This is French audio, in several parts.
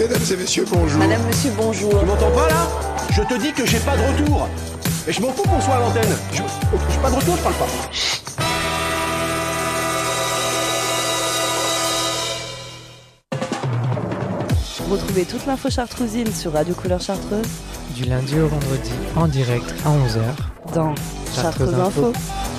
Mesdames et messieurs, bonjour. Madame, monsieur, bonjour. Tu m'entends pas là? Je te dis que j'ai pas de retour. Et je m'en fous qu'on soit à l'antenne. J'ai pas de retour, je parle pas. Retrouvez toute l'info chartrousine sur Radio Couleur Chartreuse du lundi au vendredi en direct à 11h dans Chartreuse Info.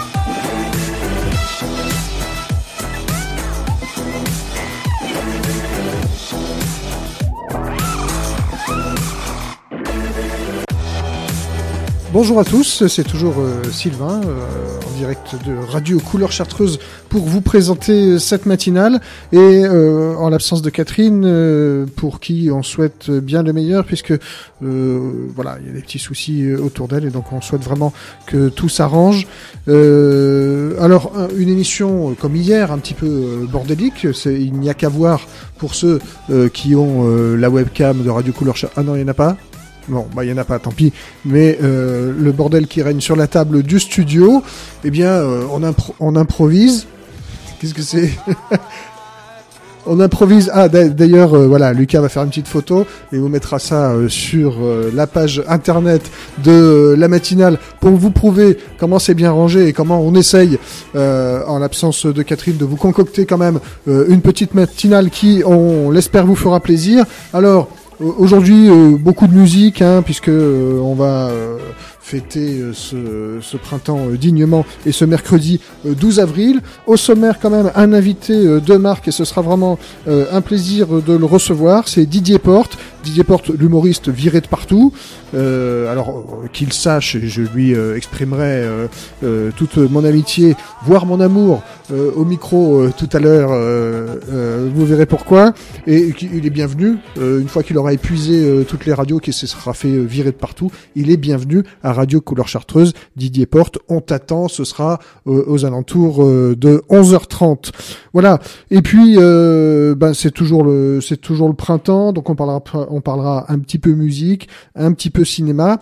Bonjour à tous, c'est toujours Sylvain en direct de Radio Couleur Chartreuse pour vous présenter cette matinale et en l'absence de Catherine pour qui on souhaite bien le meilleur puisque voilà, il y a des petits soucis autour d'elle et donc on souhaite vraiment que tout s'arrange. Alors une émission comme hier un petit peu bordélique, il n'y a qu'à voir pour ceux qui ont la webcam de Radio Couleur Chartreuse. Ah non, il n'y en a pas. Bon, bah il y en a pas, tant pis. Mais le bordel qui règne sur la table du studio, eh bien, on improvise. Qu'est-ce que c'est? On improvise. Ah, d'ailleurs, voilà, Lucas va faire une petite photo et vous mettra ça sur la page internet de la matinale pour vous prouver comment c'est bien rangé et comment on essaye, en l'absence de Catherine, de vous concocter quand même une petite matinale qui, on l'espère, vous fera plaisir. Alors. Aujourd'hui, beaucoup de musique, puisque on va fêter ce printemps dignement et ce mercredi 12 avril. Au sommaire, quand même, un invité de marque et ce sera vraiment un plaisir de le recevoir. C'est Didier Porte. Didier Porte, l'humoriste viré de partout. Alors qu'il sache, je lui exprimerai toute mon amitié, voire mon amour au micro tout à l'heure. Vous verrez pourquoi. Et il est bienvenu une fois qu'il aura épuisé toutes les radios, qui se sera fait virer de partout. Il est bienvenu à Radio Couleur Chartreuse. Didier Porte, on t'attend. Ce sera aux alentours de 11h30. Voilà. Et puis c'est toujours le printemps, donc on parlera un petit peu musique, un petit peu cinéma.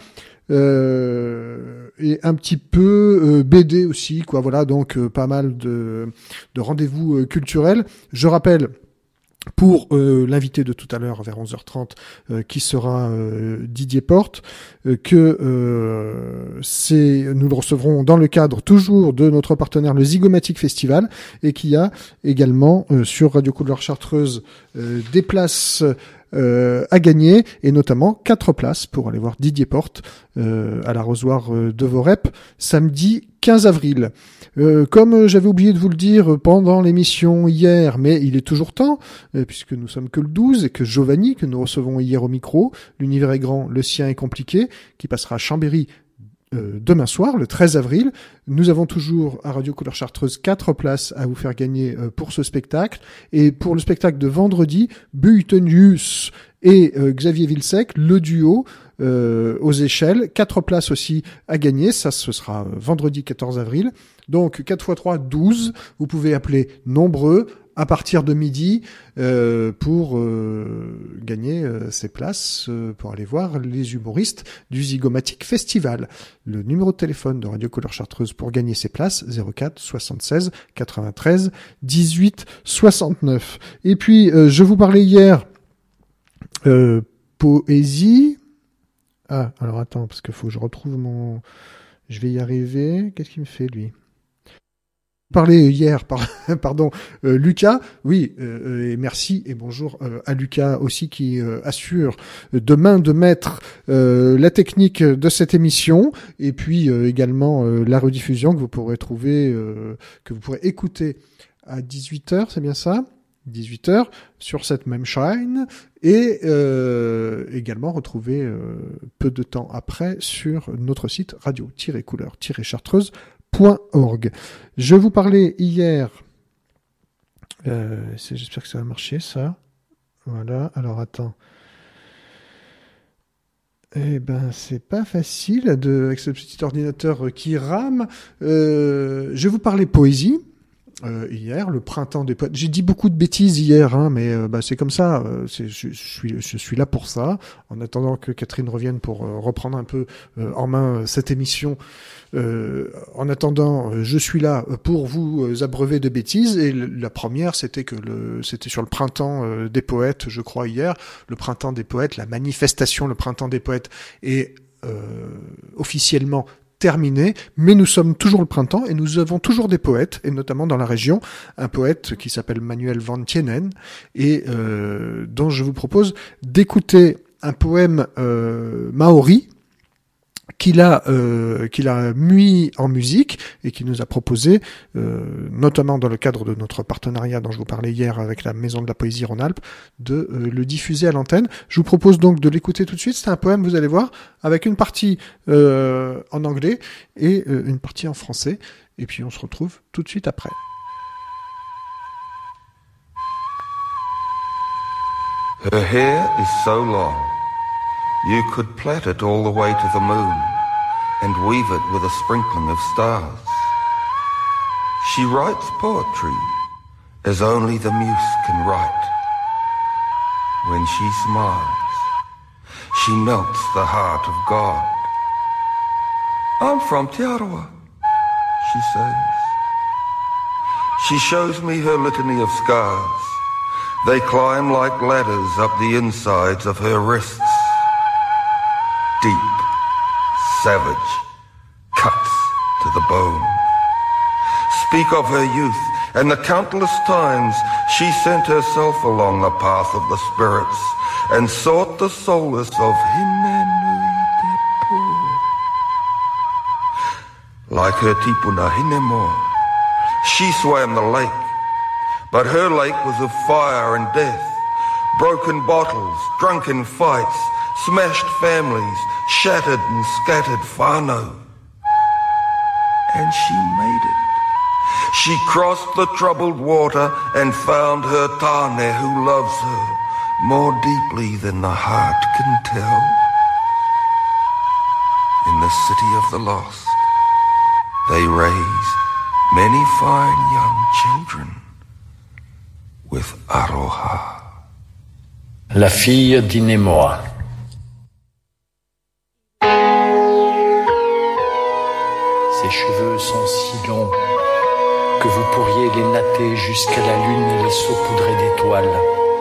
Et un petit peu BD aussi, quoi. Voilà, donc pas mal de rendez-vous culturels. Je rappelle, pour l'invité de tout à l'heure vers 11h30 qui sera Didier Porte, que nous le recevrons dans le cadre toujours de notre partenaire le Zygomatic Festival et qui a également sur Radio Couleur Chartreuse des places à gagner et notamment 4 places pour aller voir Didier Porte à l'arrosoir de Vorep samedi 15 avril. Comme j'avais oublié de vous le dire pendant l'émission hier, mais il est toujours temps, puisque nous sommes que le 12 et que Giovanni, que nous recevons hier au micro, l'univers est grand, le sien est compliqué, qui passera à Chambéry demain soir, le 13 avril. Nous avons toujours à Radio Couleur Chartreuse 4 places à vous faire gagner pour ce spectacle. Et pour le spectacle de vendredi, Buitenius et Xavier Vilsec, le duo aux échelles, 4 places aussi à gagner. Ça, ce sera vendredi 14 avril. Donc 4 x 3, 12. Vous pouvez appeler nombreux à partir de midi pour gagner ces places pour aller voir les humoristes du Zygomatic Festival. Le numéro de téléphone de Radio Couleur Chartreuse pour gagner ces places, 04 76 93 18 69. Et puis, je vous parlais hier poésie. Ah, alors attends, parce qu'il faut que je retrouve mon... Je vais y arriver. Qu'est-ce qu'il me fait, lui ? Parler hier, pardon, Lucas, oui, et merci et bonjour à Lucas aussi qui assure de main de maître la technique de cette émission et puis également la rediffusion que vous pourrez trouver, que vous pourrez écouter à 18h, c'est bien ça ? 18h sur cette même chaîne et également retrouver peu de temps après sur notre site radio-couleur-chartreuse.org. Je vous parlais hier, j'espère que ça va marcher ça, voilà, alors attends, eh ben c'est pas facile avec ce petit ordinateur qui rame. Je vous parlais poésie. hier, le printemps des poètes. J'ai dit beaucoup de bêtises hier, hein, mais c'est comme ça. Je suis là pour ça. En attendant que Catherine revienne pour reprendre un peu en main cette émission. En attendant, je suis là pour vous abreuver de bêtises. Et la première, c'était sur le printemps des poètes, je crois hier, le printemps des poètes, la manifestation, le printemps des poètes est officiellement terminé, mais nous sommes toujours le printemps et nous avons toujours des poètes, et notamment dans la région, un poète qui s'appelle Manuel Van Tienen, et dont je vous propose d'écouter un poème maori qu'il a mis en musique et qui nous a proposé, notamment dans le cadre de notre partenariat dont je vous parlais hier avec la Maison de la Poésie Rhône-Alpes, de le diffuser à l'antenne. Je vous propose donc de l'écouter tout de suite. C'est un poème, vous allez voir, avec une partie en anglais et une partie en français. Et puis on se retrouve tout de suite après. Her hair is so long, you could plait it all the way to the moon and weave it with a sprinkling of stars. She writes poetry as only the muse can write. When she smiles, she melts the heart of God. I'm from Te Arawa, she says. She shows me her litany of scars. They climb like ladders up the insides of her wrists. Deep, savage, cuts to the bone. Speak of her youth and the countless times she sent herself along the path of the spirits and sought the solace of Hinenui Tepo. Like her tipuna Hinemo, she swam the lake, but her lake was of fire and death, broken bottles, drunken fights, smashed families, shattered and scattered whānau. And she made it. She crossed the troubled water and found her tāne who loves her more deeply than the heart can tell. In the city of the lost, they raise many fine young children with aroha. La fille d'Inemoa. Ses cheveux sont si longs que vous pourriez les natter jusqu'à la lune et les saupoudrer d'étoiles.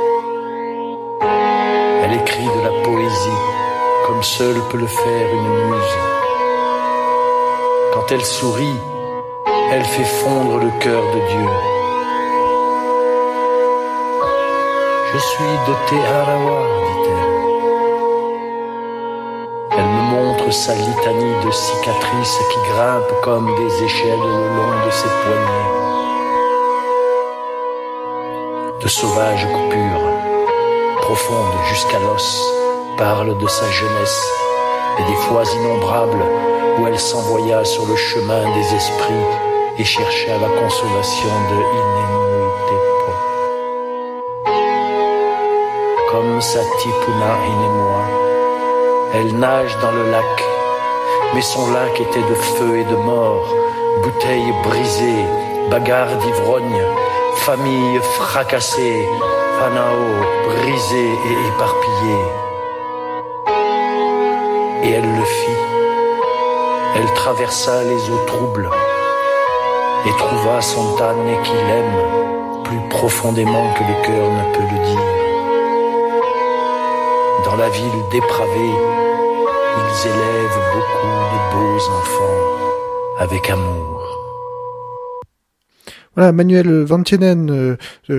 Elle écrit de la poésie comme seule peut le faire une muse. Quand elle sourit, elle fait fondre le cœur de Dieu. Je suis de Te Arawa, dit-elle. Elle me montre sa litanie de cicatrices qui grimpent comme des échelles le long de ses poignets. De sauvages coupures, profondes jusqu'à l'os, parlent de sa jeunesse et des fois innombrables où elle s'envoya sur le chemin des esprits et chercha la consolation de Hinenui Tepo. Comme sa tipuna Hinemoa, elle nage dans le lac, mais son lac était de feu et de mort, bouteilles brisées, bagarres d'ivrogne, familles fracassées, whānau brisées et éparpillées. Et elle le fit. Elle traversa les eaux troubles et trouva son tāne qui l'aime plus profondément que le cœur ne peut le dire. Dans la ville dépravée, ils élèvent beaucoup de beaux enfants avec amour. Voilà, Manuel Van Tienen,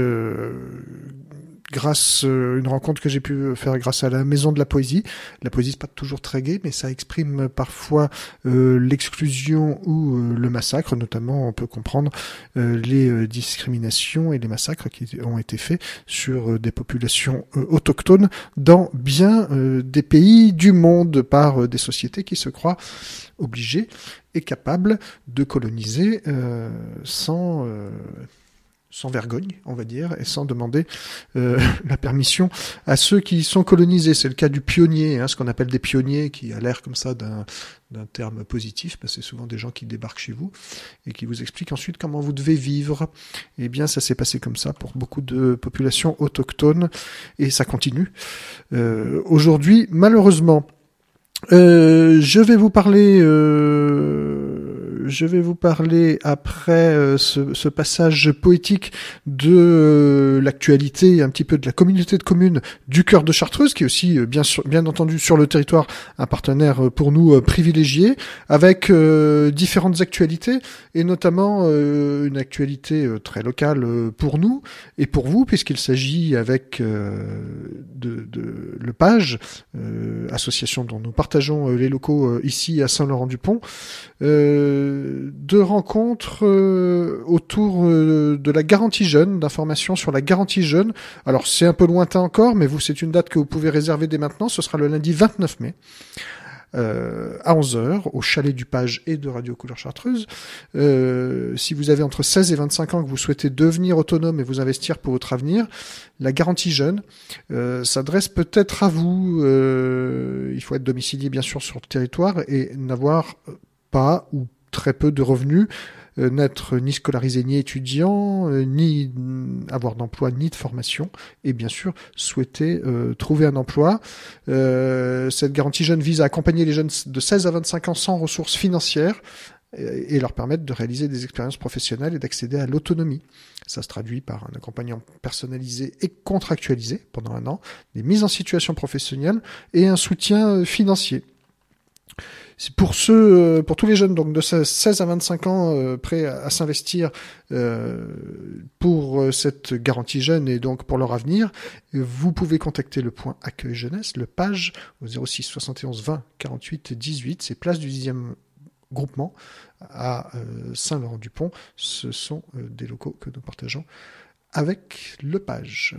grâce une rencontre que j'ai pu faire grâce à la Maison de la Poésie. La poésie, c'est pas toujours très gai, mais ça exprime parfois l'exclusion ou le massacre. Notamment, on peut comprendre les discriminations et les massacres qui ont été faits sur des populations autochtones dans bien des pays du monde par des sociétés qui se croient obligées et capables de coloniser sans sans vergogne, on va dire, et sans demander la permission à ceux qui sont colonisés. C'est le cas du pionnier, ce qu'on appelle des pionniers, qui a l'air comme ça d'un terme positif, parce que c'est souvent des gens qui débarquent chez vous et qui vous expliquent ensuite comment vous devez vivre. Eh bien, ça s'est passé comme ça pour beaucoup de populations autochtones, et ça continue. Aujourd'hui, malheureusement, je vais vous parler après ce passage poétique de l'actualité, un petit peu de la communauté de communes du cœur de Chartreuse, qui est aussi bien entendu sur le territoire un partenaire pour nous privilégié, avec différentes actualités, et notamment une actualité très locale pour nous et pour vous, puisqu'il s'agit avec de Le Page, association dont nous partageons les locaux ici à Saint-Laurent-du-Pont, de rencontres autour de la garantie jeune, d'informations sur la garantie jeune. Alors c'est un peu lointain encore, mais c'est une date que vous pouvez réserver dès maintenant. Ce sera le lundi 29 mai. À 11h, au chalet du Page et de Radio Couleur Chartreuse. Si vous avez entre 16 et 25 ans, que vous souhaitez devenir autonome et vous investir pour votre avenir, la garantie jeune s'adresse peut-être à vous. Il faut être domicilié bien sûr sur le territoire et n'avoir pas ou très peu de revenus, n'être ni scolarisé ni étudiant, ni avoir d'emploi ni de formation, et bien sûr souhaiter trouver un emploi. Cette garantie jeune vise à accompagner les jeunes de 16 à 25 ans sans ressources financières et leur permettre de réaliser des expériences professionnelles et d'accéder à l'autonomie. Ça se traduit par un accompagnement personnalisé et contractualisé pendant 1 an, des mises en situation professionnelle et un soutien financier. C'est pour tous les jeunes donc de 16 à 25 ans prêts à s'investir pour cette garantie jeune et donc pour leur avenir, vous pouvez contacter le point accueil jeunesse, le Page, au 06 71 20 48 18. C'est place du 10e groupement à Saint-Laurent-du-Pont. Ce sont des locaux que nous partageons avec le Page.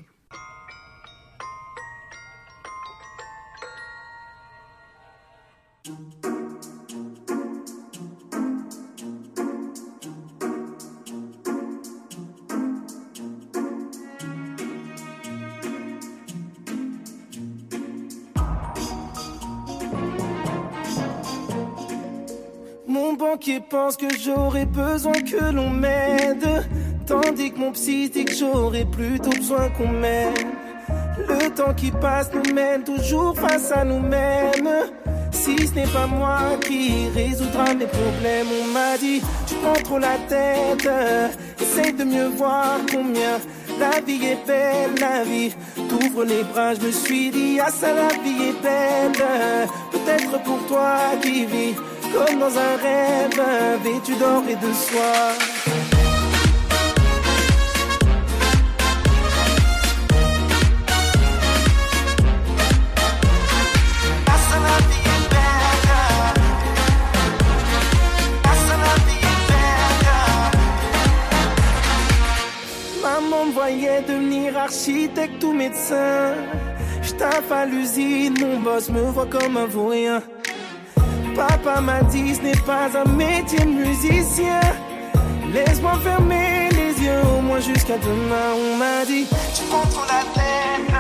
Mon banquier pense que j'aurais besoin que l'on m'aide, tandis que mon psy dit que j'aurais plutôt besoin qu'on m'aime. Le temps qui passe nous mène toujours face à nous-mêmes. Si ce n'est pas moi qui résoudra mes problèmes, on m'a dit tu prends trop la tête, essaye de mieux voir combien la vie est belle, la vie t'ouvre les bras. Je me suis dit ah ça la vie est belle, peut-être pour toi qui vis comme dans un rêve, vêtu d'or et de soie. Maman me voyait devenir architecte ou médecin. J'taffe à l'usine, mon boss me voit comme un vaurien. Papa m'a dit ce n'est pas un métier de musicien. Laisse-moi fermer les yeux au moins jusqu'à demain. On m'a dit tu prends trop la tête.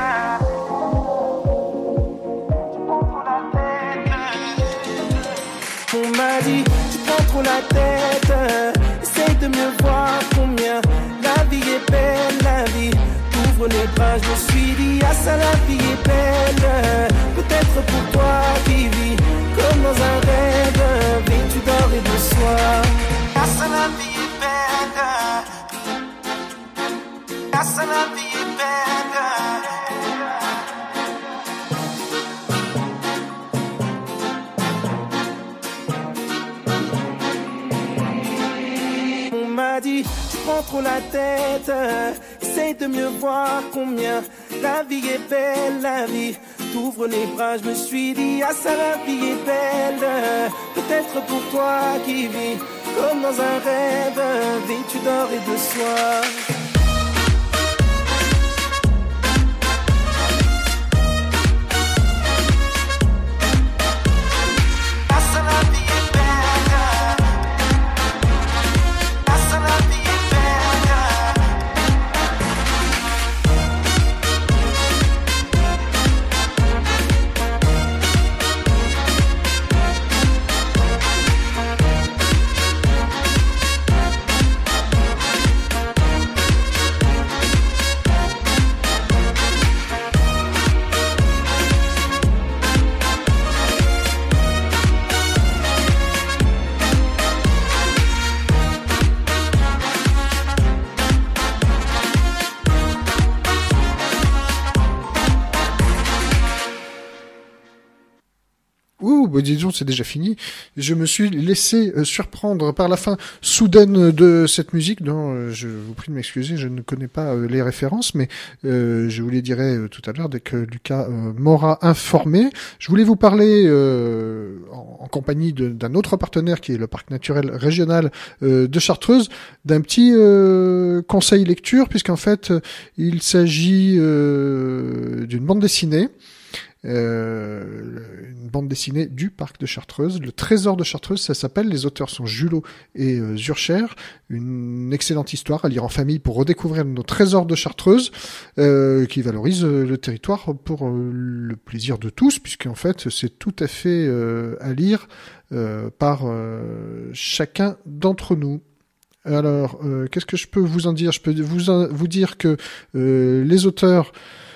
On m'a dit tu prends trop la tête, essaye de mieux voir combien la vie est belle, la vie t'ouvre les bras. Je me suis dit ah ça la vie est belle, peut-être pour toi qui vis comme dans un rêve, vêtu d'or et de soie. Ah ça la vie est belle, ah ça la vie est belle. On m'a dit tu prends trop la tête, essaye de mieux voir combien la vie est belle, la vie t'ouvre les bras. Je me suis dit ah ça la vie est belle, peut-être pour toi qui vis comme dans un rêve, vêtu d'or et de soie. Ouh, bah dis donc, c'est déjà fini. Je me suis laissé surprendre par la fin soudaine de cette musique. Non, je vous prie de m'excuser, je ne connais pas les références, mais je vous les dirai tout à l'heure dès que Lucas m'aura informé. Je voulais vous parler en compagnie d'un autre partenaire qui est le Parc naturel régional de Chartreuse, d'un petit conseil lecture, puisqu'en fait, il s'agit d'une bande dessinée. Une bande dessinée du Parc de Chartreuse, Le Trésor de Chartreuse, ça s'appelle. Les auteurs sont Julot et Zurcher. Une excellente histoire à lire en famille pour redécouvrir nos trésors de Chartreuse, qui valorise le territoire pour le plaisir de tous, puisqu'en fait c'est tout à fait à lire par chacun d'entre nous. Alors, qu'est-ce que je peux vous en dire ? Je peux vous dire que les auteurs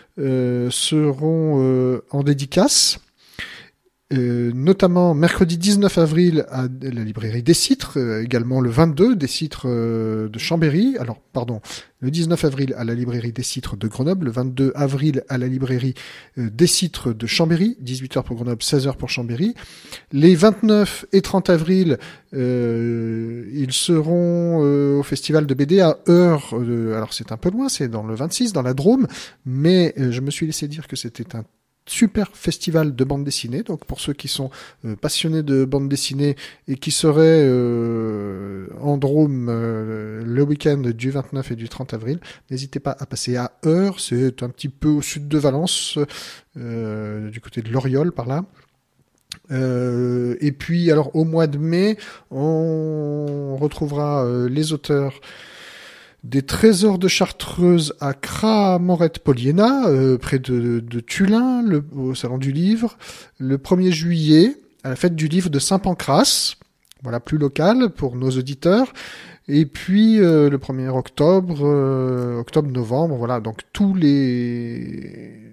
seront en dédicace, notamment mercredi 19 avril à la librairie des Citres, également le 22 des Citres de Chambéry, le 19 avril à la librairie des Citres de Grenoble, le 22 avril à la librairie des Citres de Chambéry, 18h pour Grenoble, 16h pour Chambéry. Les 29 et 30 avril, ils seront au festival de BD à Eure. Alors c'est un peu loin, c'est dans le 26, dans la Drôme, mais je me suis laissé dire que c'était un super festival de bande dessinée. Donc pour ceux qui sont passionnés de bande dessinée et qui seraient en Drôme le week-end du 29 et du 30 avril, n'hésitez pas à passer à Eure. C'est un petit peu au sud de Valence, du côté de l'Oriol par là. Et puis alors au mois de mai, on retrouvera les auteurs des Trésors de Chartreuse à Cramorette-Poliena, près de Tulin, au Salon du Livre, le 1er juillet, à la fête du livre de Saint-Pancras, voilà, plus local pour nos auditeurs, et puis le 1er octobre, octobre-novembre, voilà, donc toutes les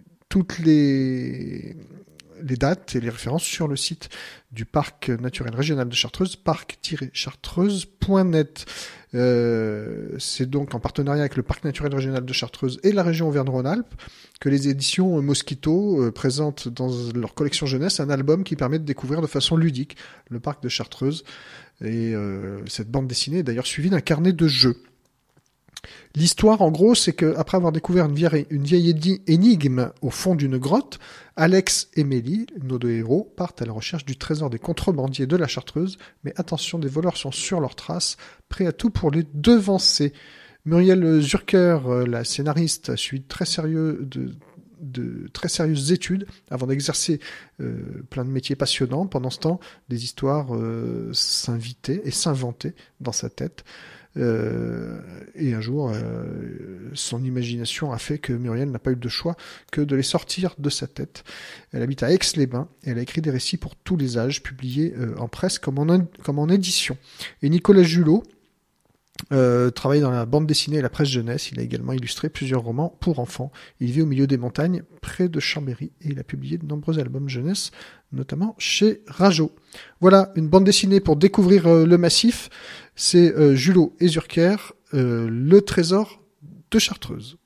dates et les références sur le site du Parc naturel régional de Chartreuse, parc-chartreuse.net. C'est donc en partenariat avec le Parc naturel régional de Chartreuse et la région Auvergne-Rhône-Alpes que les éditions Mosquito présentent dans leur collection jeunesse un album qui permet de découvrir de façon ludique le Parc de Chartreuse. Et cette bande dessinée est d'ailleurs suivie d'un carnet de jeux. L'histoire, en gros, c'est qu'après avoir découvert une vieille énigme au fond d'une grotte, Alex et Mélie, nos deux héros, partent à la recherche du trésor des contrebandiers de la Chartreuse, mais attention, des voleurs sont sur leurs traces, prêts à tout pour les devancer. Muriel Zurcher, la scénariste, a suivi très sérieuses études avant d'exercer plein de métiers passionnants. Pendant ce temps, des histoires s'invitaient et s'inventaient dans sa tête. Et un jour, son imagination a fait que Muriel n'a pas eu de choix que de les sortir de sa tête. Elle habite à Aix-les-Bains et elle a écrit des récits pour tous les âges, publiés en presse comme en édition. Et Nicolas Julot travaille dans la bande dessinée et la presse jeunesse. Il a également illustré plusieurs romans pour enfants. Il vit au milieu des montagnes, près de Chambéry, et il a publié de nombreux albums jeunesse, notamment chez Rajo. Voilà, une bande dessinée pour découvrir le massif. C'est Julot et Zurcher, Le Trésor de Chartreuse.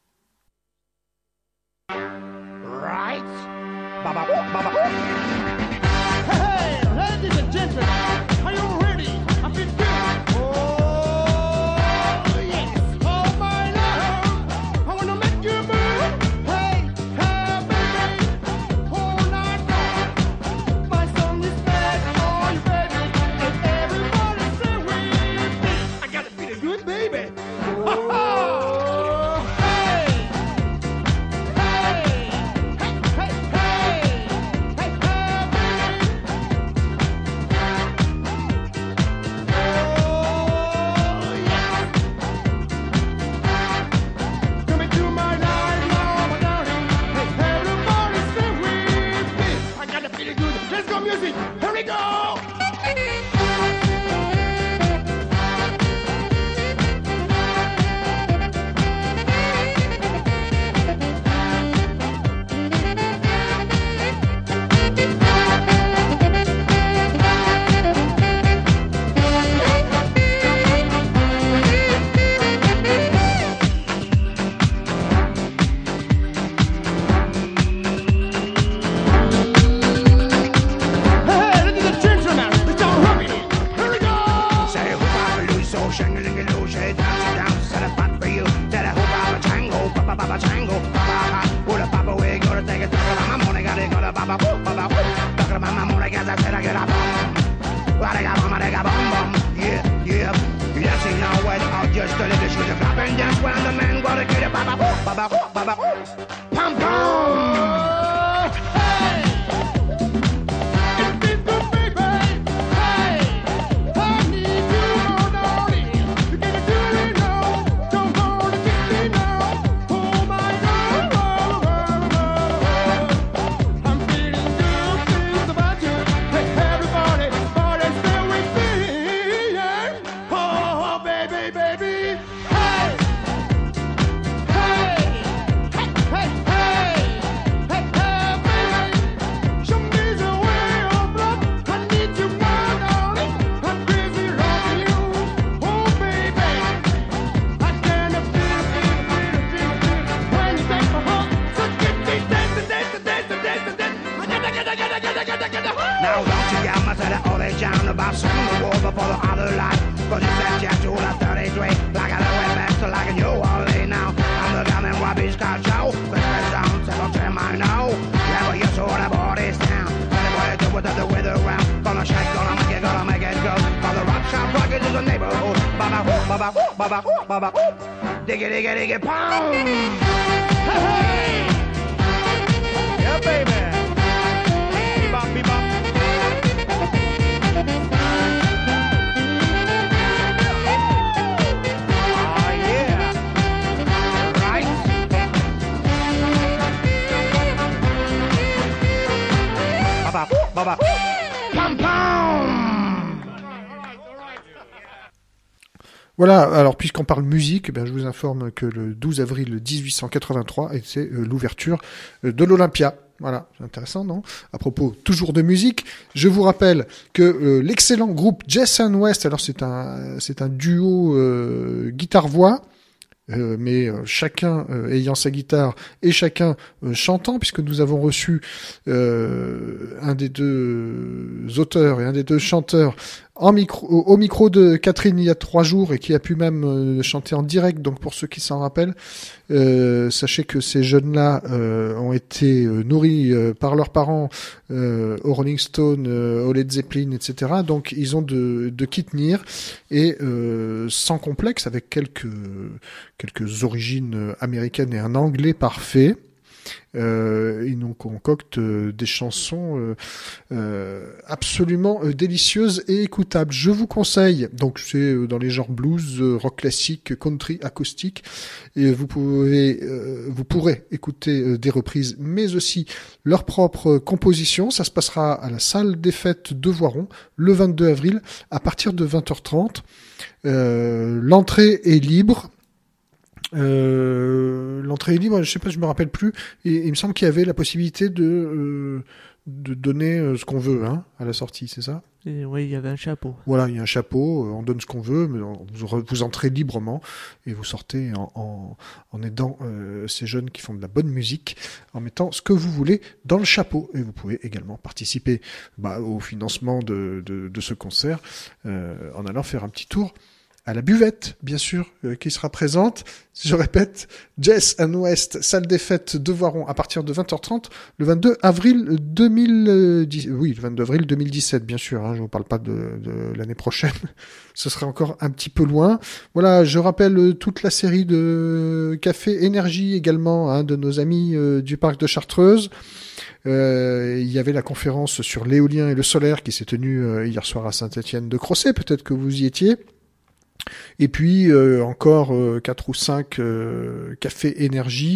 Right. Baba, baba. Hey, ladies and gentlemen, are you ready? I feel good. Oh, yes. Oh, my love, I wanna make you move. Hey, hey, baby, all night long. My song is bad for you, baby, and everybody say with me. I gotta feel it good, baby. Oh, hey, hey, hey, hey, hey, hey, hey, baby. I said I get a bum. Well, I got bum, I got bum bum. Yeah, yeah. Yes, you know what? I'll just tell you the shoes are dropping. That's when the man gonna get it. Baba, baba, baba, pum pum. Now don't you get much of that all they jam about swinging the wall before the other light. Cause you said you to the 33 like a little bit to like a New Orleans now. I'm the gun and Robbie's car show. Cause the sound settle to my know. Yeah, but you saw the bodies down. Anyway, do it the weather round. Gonna shake, gonna make it go. For the rock shop rocket is a neighborhood. Baba, baba, baba, baba. Diggy, diggy, diggy, pound. Hey, hey. Yeah, baby. Bebop, bebop. Baba. Pam pam. Voilà, alors puisqu'on parle musique, je vous informe que le 12 avril 1883 était l'ouverture de l'Olympia. Voilà, c'est intéressant, non ? À propos toujours de musique, je vous rappelle que l'excellent groupe Jess and West, alors c'est un duo guitare-voix, mais chacun ayant sa guitare et chacun chantant, puisque nous avons reçu un des deux auteurs et un des deux chanteurs au micro de Catherine il y a 3 jours et qui a pu même chanter en direct. Donc pour ceux qui s'en rappellent, sachez que ces jeunes-là ont été nourris par leurs parents au Rolling Stone, au Led Zeppelin, etc. Donc ils ont de qui tenir et sans complexe, avec quelques origines américaines et un anglais parfait. Ils nous concoctent des chansons absolument délicieuses et écoutables. Je vous conseille, donc c'est dans les genres blues, rock classique, country, acoustique, et vous pourrez écouter des reprises, mais aussi leurs propres compositions. Ça se passera à la salle des fêtes de Voiron le 22 avril à partir de 20h30. L'entrée est libre. L'entrée est libre, je sais pas, je me rappelle plus. Et il me semble qu'il y avait la possibilité de donner ce qu'on veut, à la sortie, c'est ça ? Oui, il y avait un chapeau. Voilà, il y a un chapeau, on donne ce qu'on veut, mais vous entrez librement et vous sortez en aidant ces jeunes qui font de la bonne musique, en mettant ce que vous voulez dans le chapeau. Et vous pouvez également participer au financement de ce concert en allant faire un petit tour à la buvette, bien sûr, qui sera présente. Je répète, Jess and West, salle des fêtes de Voiron, à partir de 20h30, le 22 avril 2010. Oui, le 22 avril 2017, bien sûr. Je vous parle pas de l'année prochaine. Ce serait encore un petit peu loin. Voilà, je rappelle toute la série de Café Énergie également, de nos amis du parc de Chartreuse. Il y avait la conférence sur l'éolien et le solaire qui s'est tenue hier soir à Saint-Étienne-de-Crossé. Peut-être que vous y étiez. Et puis encore 4 ou 5 cafés énergie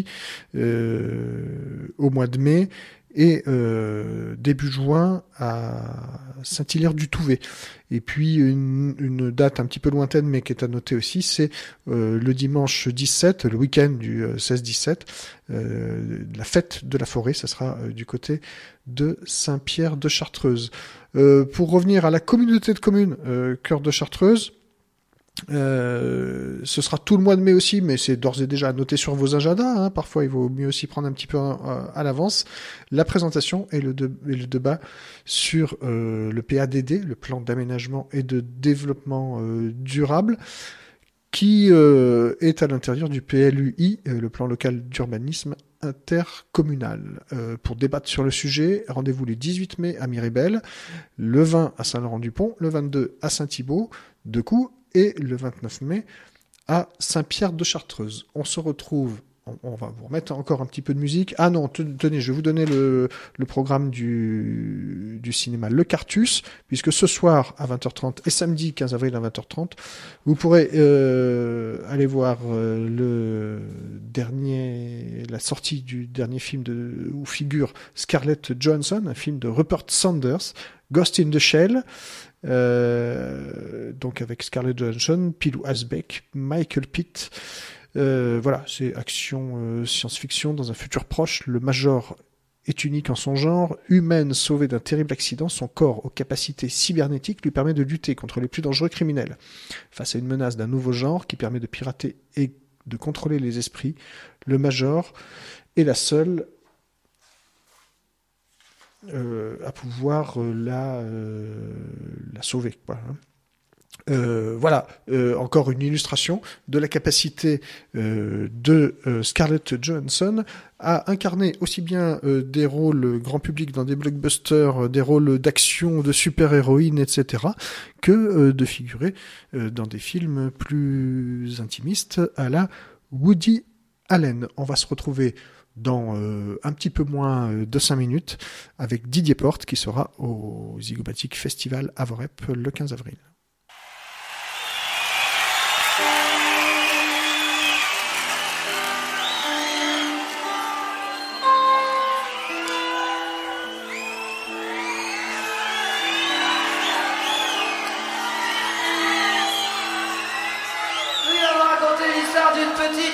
au mois de mai et début juin à Saint-Hilaire-du-Touvet. Et puis une date un petit peu lointaine mais qui est à noter aussi, c'est le dimanche 17, le week-end du 16-17, la fête de la forêt, ça sera du côté de Saint-Pierre de Chartreuse. Pour revenir à la communauté de communes Cœur de Chartreuse, ce sera tout le mois de mai aussi, mais c'est d'ores et déjà à noter sur vos agendas. Parfois, il vaut mieux aussi prendre un petit peu à l'avance. La présentation et le débat sur le PADD, le plan d'aménagement et de développement durable, qui est à l'intérieur du PLUI, le plan local d'urbanisme intercommunal. Pour débattre sur le sujet, rendez-vous les 18 mai à Miribel, le 20 à Saint-Laurent-du-Pont, le 22 à Saint-Thibault, de Coux, et le 29 mai à Saint-Pierre-de-Chartreuse. On se retrouve, on va vous remettre encore un petit peu de musique. Ah non, tenez, je vais vous donner le programme du cinéma Le Cartus, puisque ce soir à 20h30 et samedi 15 avril à 20h30, vous pourrez aller voir la sortie du dernier film où figure Scarlett Johansson, un film de Rupert Sanders, Ghost in the Shell, donc avec Scarlett Johansson, Pilou Asbeck, Michael Pitt. Voilà, c'est action science-fiction dans un futur proche. Le Major est unique en son genre. Humaine sauvée d'un terrible accident, son corps aux capacités cybernétiques lui permet de lutter contre les plus dangereux criminels. Face à une menace d'un nouveau genre qui permet de pirater et de contrôler les esprits, le Major est la seule à pouvoir la sauver, quoi, hein. Voilà, encore une illustration de la capacité de Scarlett Johansson à incarner aussi bien des rôles grand public dans des blockbusters, des rôles d'action, de super-héroïne, etc., que de figurer dans des films plus intimistes à la Woody Allen. On va se retrouver dans un petit peu moins de 5 minutes avec Didier Porte qui sera au Zygomatic Festival à Vorep le 15 avril. D'une petite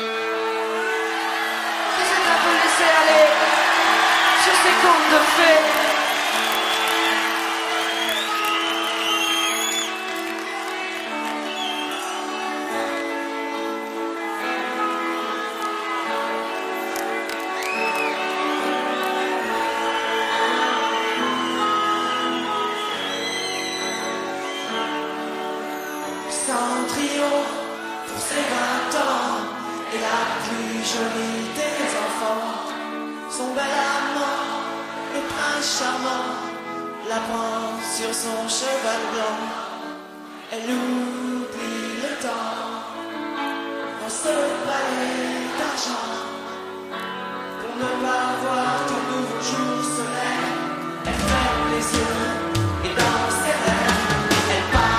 qui s'est un peu laissé aller sur ses contes de fées. Sans triomphe pour ses 20 ans, et la plus jolie des enfants, son bel amant, le prince charmant, la prend sur son cheval blanc. Elle oublie le temps dans ce palais d'argent, pour ne pas voir ton nouveau jour se lève. Elle ferme les yeux et dans ses rêves, elle part.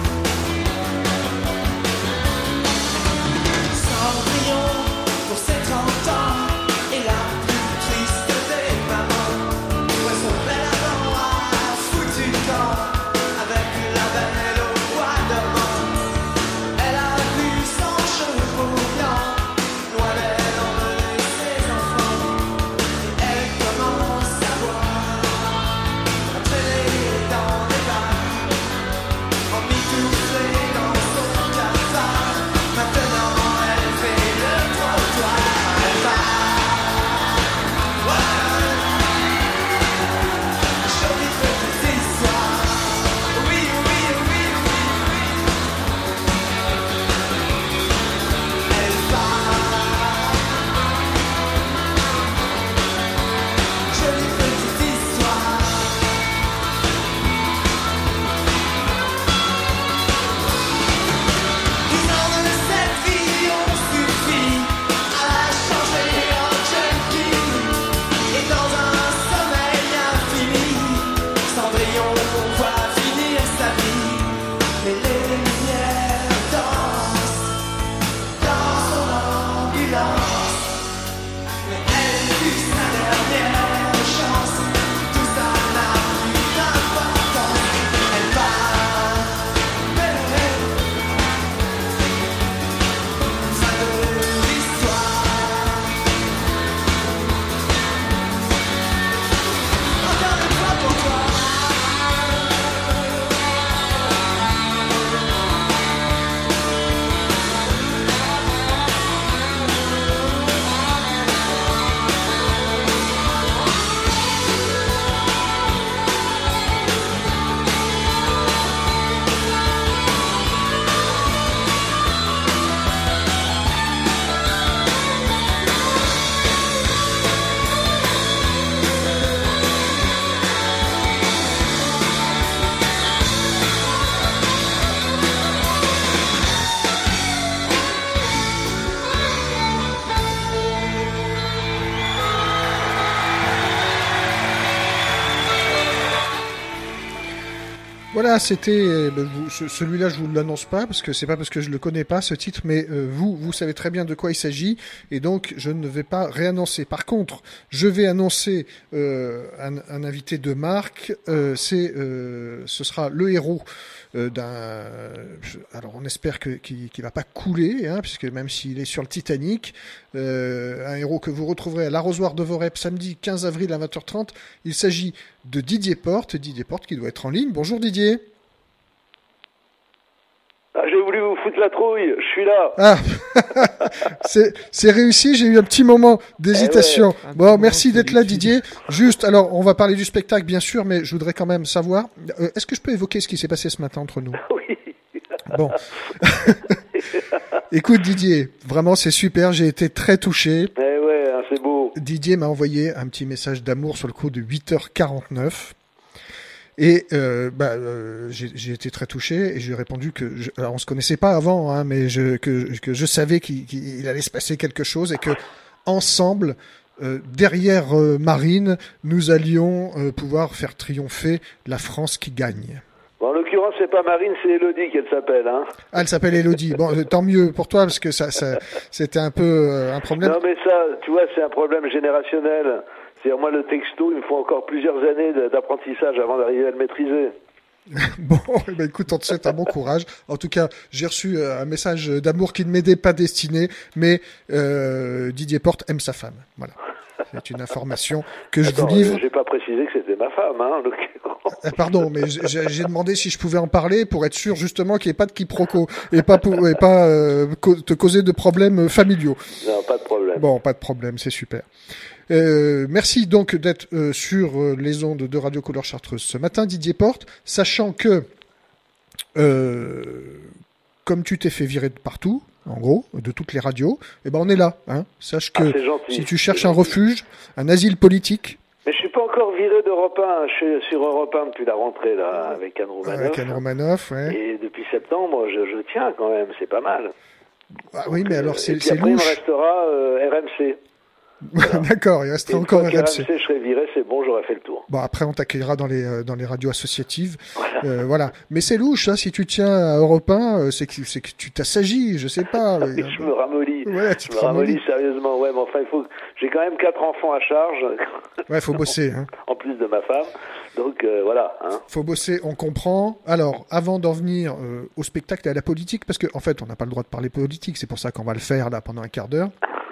Pour cette Voilà, c'était celui-là, je vous l'annonce pas parce que c'est pas parce que je le connais pas ce titre, mais vous savez très bien de quoi il s'agit et donc je ne vais pas réannoncer. Par contre, je vais annoncer un invité de marque. Ce sera le héros alors on espère qu'il va pas couler, hein, puisque même s'il est sur le Titanic, un héros que vous retrouverez à l'Arrosoir de Vorep samedi 15 avril à 20h30. Il s'agit de Didier Porte qui doit être en ligne. Bonjour Didier. Ah, j'ai voulu vous foutre la trouille, je suis là. Ah, c'est réussi, j'ai eu un petit moment d'hésitation. Ouais. Bon, merci d'être là Didier. Juste, alors, on va parler du spectacle bien sûr, mais je voudrais quand même savoir, est-ce que je peux évoquer ce qui s'est passé ce matin entre nous? Oui. Bon. Écoute Didier, vraiment c'est super, j'ai été très touché. Eh ouais, hein, c'est beau. Didier m'a envoyé un petit message d'amour sur le coup de 8h49. Et j'ai été très touché et j'ai répondu que alors on se connaissait pas avant, hein, mais que je savais qu'il allait se passer quelque chose et que ensemble, derrière Marine, nous allions pouvoir faire triompher la France qui gagne. Bon, en l'occurrence, c'est pas Marine, c'est Élodie qu'elle s'appelle, hein. Ah, elle s'appelle Élodie. Bon, tant mieux pour toi parce que ça c'était un peu un problème. Non, mais ça, tu vois, c'est un problème générationnel. C'est-à-dire, moi, le texto, il me faut encore plusieurs années d'apprentissage avant d'arriver à le maîtriser. Bon, ben écoute, on te souhaite un bon courage. En tout cas, j'ai reçu un message d'amour qui ne m'était pas destiné, mais Didier Porte aime sa femme. Voilà. C'est une information que je vous livre. J'ai pas précisé que c'était ma femme, hein, en l'occurrence. Pardon, mais j'ai demandé si je pouvais en parler pour être sûr justement qu'il n'y ait pas de quiproquo et pas te causer de problèmes familiaux. Non, pas de problème. Bon, pas de problème, c'est super. Merci donc d'être sur les ondes de Radio Couleur Chartreuse ce matin, Didier Porte, sachant que comme tu t'es fait virer de partout, en gros, de toutes les radios, eh ben on est là. Hein. Sache que si tu cherches un refuge, un asile politique. Mais je suis pas encore viré d'Europe 1. Je suis sur Europe 1 depuis la rentrée là, avec Anne Romanoff. Avec Anne Romanoff, ouais. Et depuis septembre, je tiens quand même. C'est pas mal. Ah oui, mais alors c'est louche. Après, il me restera RMC. Voilà. D'accord, il restera encore RMC. RMC, je serai viré, c'est bon, j'aurai fait le tour. Bon, après, on t'accueillera dans les radios associatives. Voilà. Mais c'est louche, hein, si tu tiens à Europe 1, c'est que tu t'assagis, je sais pas. Je me ramollis. Ouais, je me ramollis sérieusement. Ouais, mais enfin, j'ai quand même 4 enfants à charge. Ouais, faut bosser, hein. En plus de ma femme. Donc, voilà, hein. Faut bosser, on comprend. Alors, avant d'en venir au spectacle et à la politique, parce que, en fait, on n'a pas le droit de parler politique, c'est pour ça qu'on va le faire, là, pendant un quart d'heure.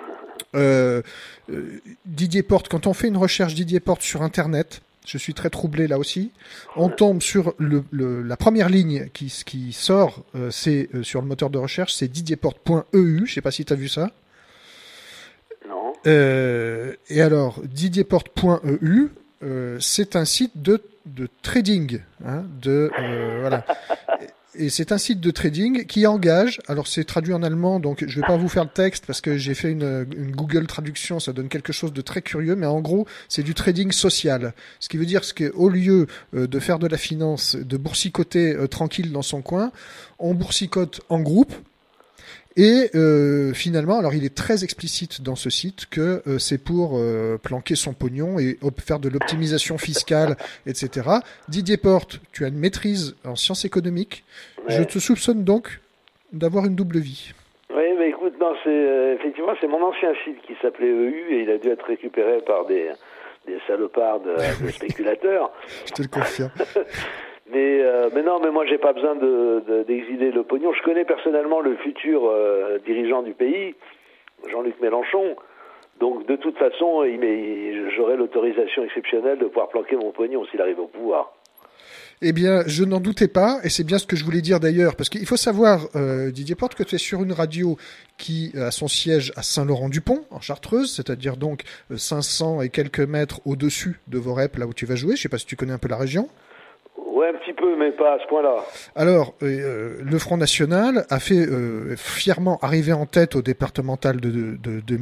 Didier Porte, quand on fait une recherche Didier Porte sur Internet, je suis très troublé là aussi, on tombe sur la première ligne qui sort, c'est sur le moteur de recherche, c'est didierporte.eu, je sais pas si tu as vu ça. Non. Et alors, didierporte.eu, c'est un site de trading, hein, voilà. Et c'est un site de trading qui engage, alors c'est traduit en allemand, donc je vais pas vous faire le texte parce que j'ai fait une Google traduction, ça donne quelque chose de très curieux, mais en gros, c'est du trading social. Ce qui veut dire qu'au lieu de faire de la finance, de boursicoter tranquille dans son coin, on boursicote en groupe. Et finalement, alors il est très explicite dans ce site que c'est pour planquer son pognon et faire de l'optimisation fiscale, etc. Didier Porte, tu as une maîtrise en sciences économiques. Ouais. Je te soupçonne donc d'avoir une double vie. Oui, mais écoute, non, effectivement, c'est mon ancien site qui s'appelait EU et il a dû être récupéré par des salopards de spéculateurs. Je te le confirme. Mais non, mais moi j'ai pas besoin d'exiler le pognon. Je connais personnellement le futur dirigeant du pays, Jean-Luc Mélenchon. Donc de toute façon, j'aurai l'autorisation exceptionnelle de pouvoir planquer mon pognon s'il arrive au pouvoir. Eh bien, je n'en doutais pas, et c'est bien ce que je voulais dire d'ailleurs, parce qu'il faut savoir, Didier Porte, que tu es sur une radio qui a son siège à Saint-Laurent-du-Pont, en Chartreuse, c'est-à-dire donc 500 et quelques mètres au-dessus de Vorep, là où tu vas jouer. Je sais pas si tu connais un peu la région. Ouais, un petit peu, mais pas à ce point-là. Alors, le Front National a fait fièrement arriver en tête au départemental de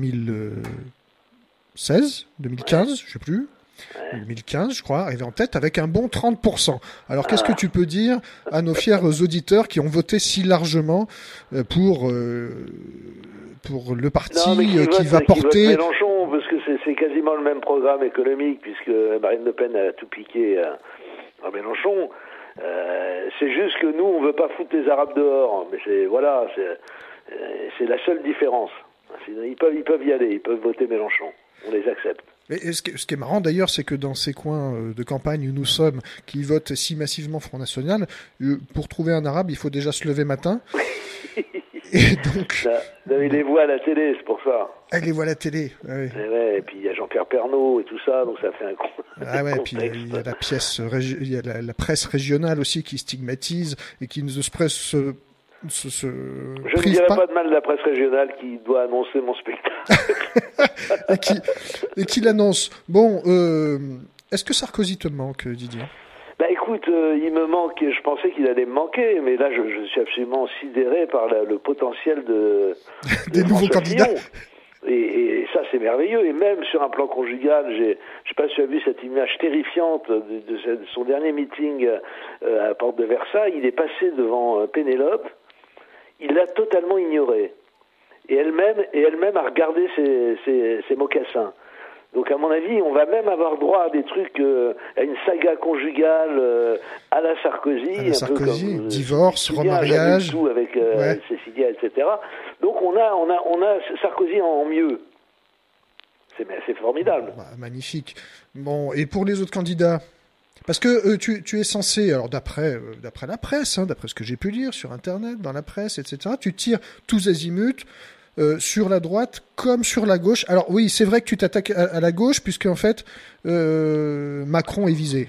2016, 2015, ouais. Je sais plus. 2015, je crois, arrivé en tête avec un bon 30%. Alors, qu'est-ce que tu peux dire à nos fiers auditeurs qui ont voté si largement pour le parti qui va porter... Mélenchon, parce que c'est quasiment le même programme économique, puisque Marine Le Pen a tout piqué à Mélenchon. C'est juste que nous, on veut pas foutre les Arabes dehors. Mais c'est la seule différence. Ils peuvent y aller, ils peuvent voter Mélenchon. On les accepte. Et ce qui est marrant d'ailleurs, c'est que dans ces coins de campagne où nous sommes, qui votent si massivement Front National, pour trouver un arabe, il faut déjà se lever matin. Et donc... il les voit à la télé, c'est pour ça. Elle les voit à la télé, oui. Et puis il y a Jean-Pierre Pernaut et tout ça, donc ça fait un et puis il y a il y a la presse régionale aussi qui stigmatise et qui ne se presse... Je ne dirais pas de mal de la presse régionale qui doit annoncer mon spectacle. et qui l'annonce. Bon, est-ce que Sarkozy te manque, Didier ? Bah écoute, il me manque, je pensais qu'il allait me manquer, mais là je suis absolument sidéré par le potentiel des nouveaux candidats. Et ça c'est merveilleux, et même sur un plan conjugal, je sais pas si tu as vu cette image terrifiante de son dernier meeting à la porte de Versailles. Il est passé devant Pénélope, il l'a totalement ignorée, et elle-même a regardé ses mocassins. Donc à mon avis, on va même avoir droit à des trucs, à une saga conjugale à la Sarkozy, un peu comme divorce, remariage, tout avec Cécilia, etc. Donc on a Sarkozy en mieux. C'est formidable. Magnifique. Bon, et pour les autres candidats, parce que tu es censé, alors d'après la presse, d'après ce que j'ai pu lire sur Internet, dans la presse, etc., tu tires tous azimuts. Sur la droite comme sur la gauche. Alors oui, c'est vrai que tu t'attaques à la gauche puisque en fait Macron est visé.